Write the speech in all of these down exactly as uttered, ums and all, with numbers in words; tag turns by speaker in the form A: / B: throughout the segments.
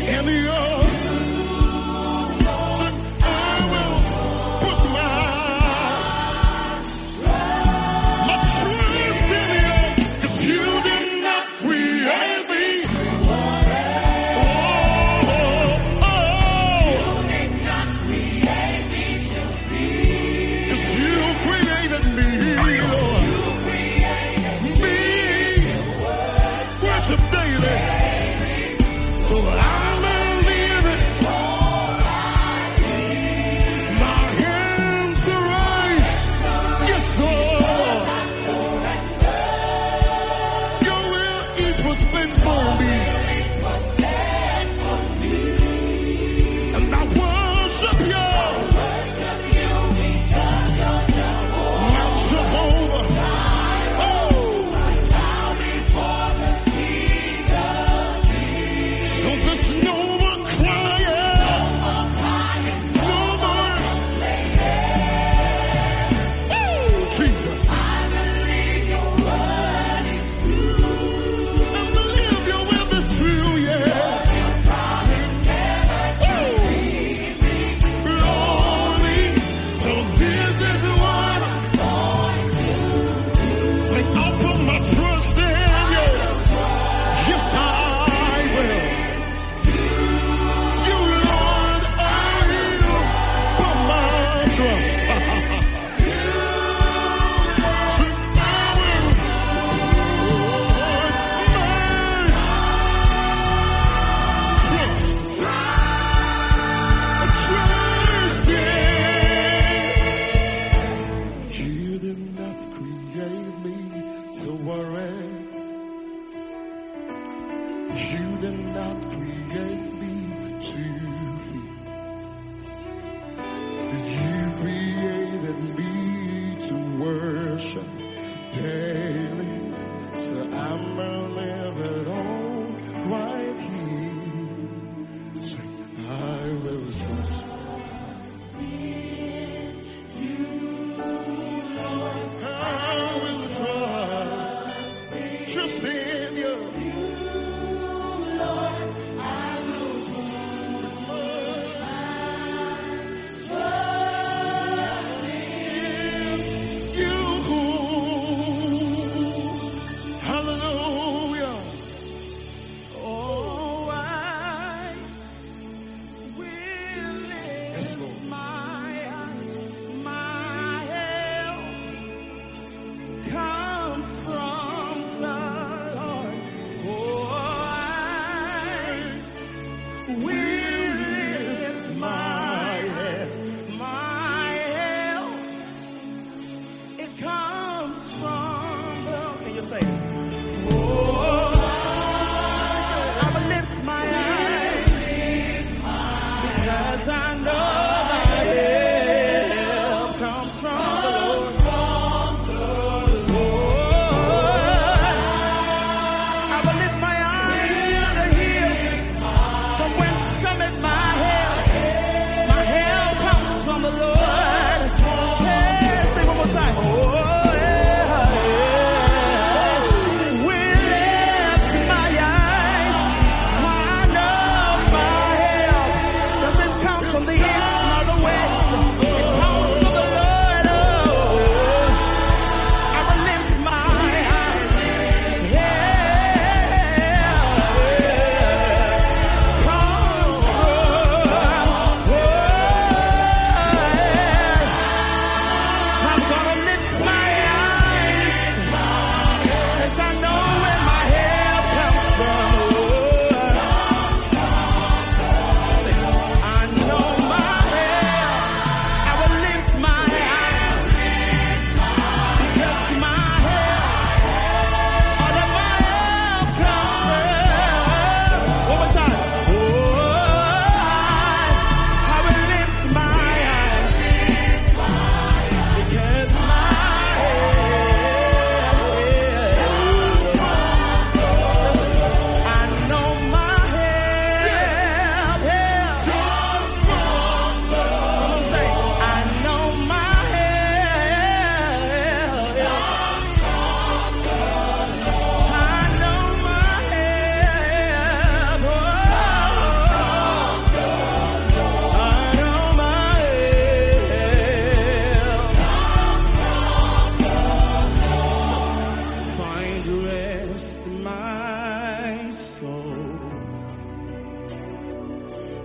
A: in the earth.
B: Whence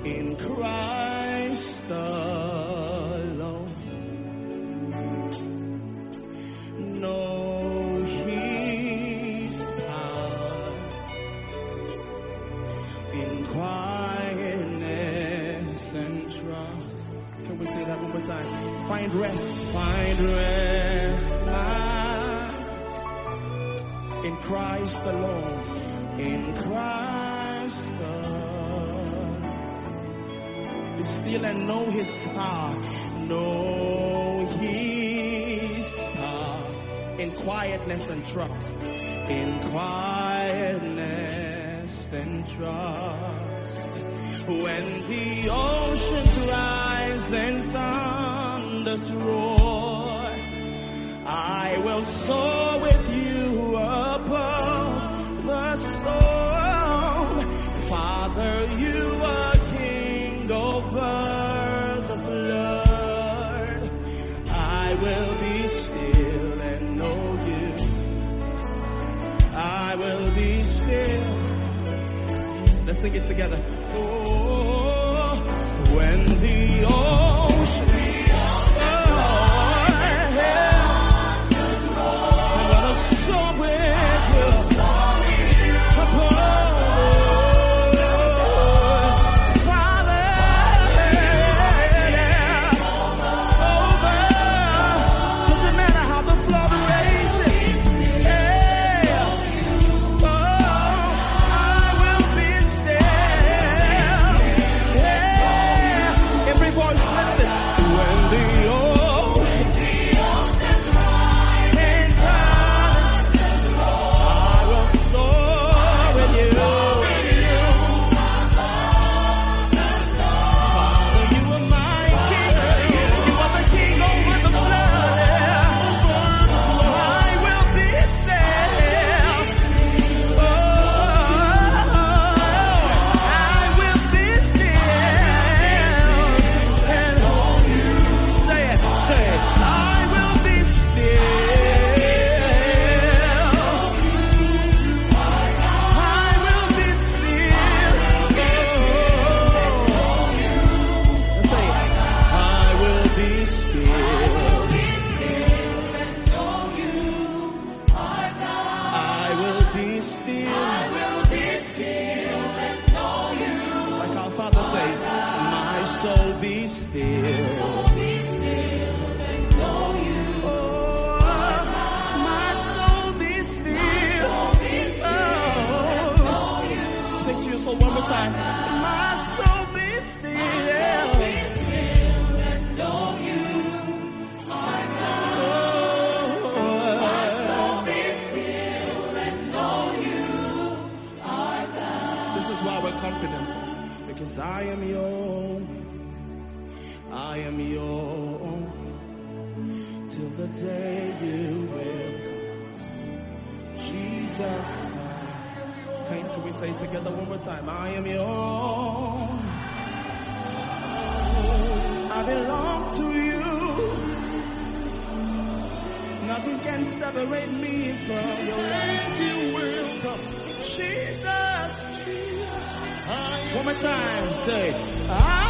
A: in Christ alone. Know His power in quietness and trust. Can we say that one more time? Find rest, find rest, man, in Christ alone, in Christ alone. Be still and know His power, know His power in quietness and trust, in quietness and trust. When the oceans rise and thunders roar, I will soar with you above the storm. Father, you are king over the flood. I will be still and know you. I will be still. Let's sing it together. Oh, when the ocean soar with you above, Father, over. Doesn't matter how the flood rages. Yeah. Oh, I will be still. Yeah. Every voice lifted. When the ocean I am your, I am your, till the day you will, Jesus. Can, can we say it together one more time? I am your, I belong to you. Nothing can separate me from your love. You will come, Jesus. One more time, say, I